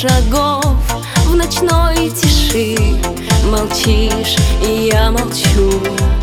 шагов в ночной тиши. Молчишь, и я молчу.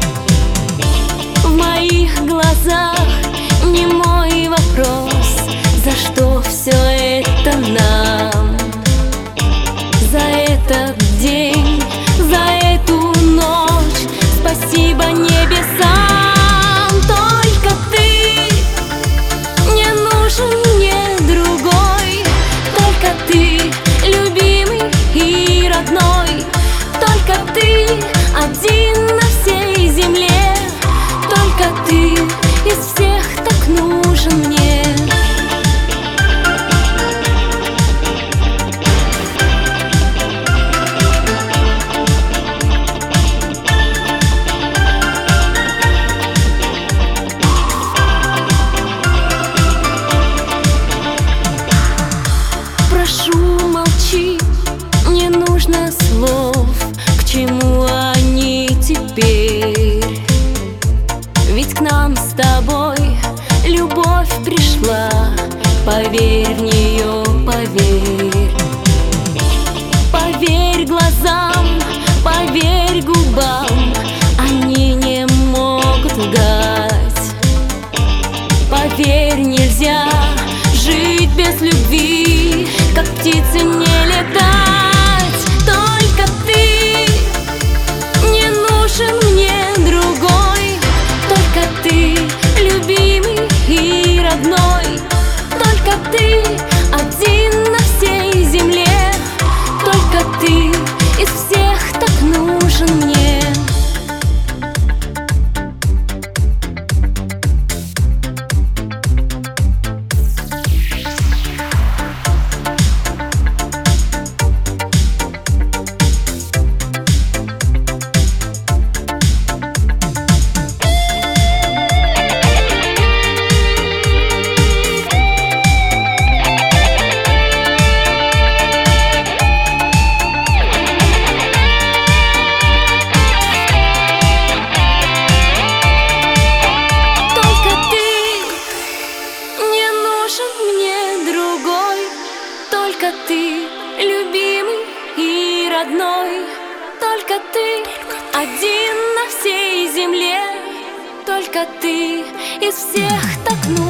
В моих глазах немой вопрос: за что все это нам? За этот день, за эту ночь спасибо небесам. Только ты, не нужен мне другой. Только ты, любимый и родной. Только ты один на всей земле. Только ты из всех так нужен мне. Прошу, молчи, не нужно слов. К чему они теперь? Ведь к нам с тобой любовь пришла. Поверь в нее, поверь. Поверь глазам, поверь губам, они не могут лгать. Поверь, нельзя жить без любви, как птице не летать. Только ты, не нужен мне другой. Только ты, любимый и родной. Только ты один на всей земле. Только ты из всех так нужен мне. Только ты, любимый и родной. Только ты один на всей земле. Только ты из всех так нужен.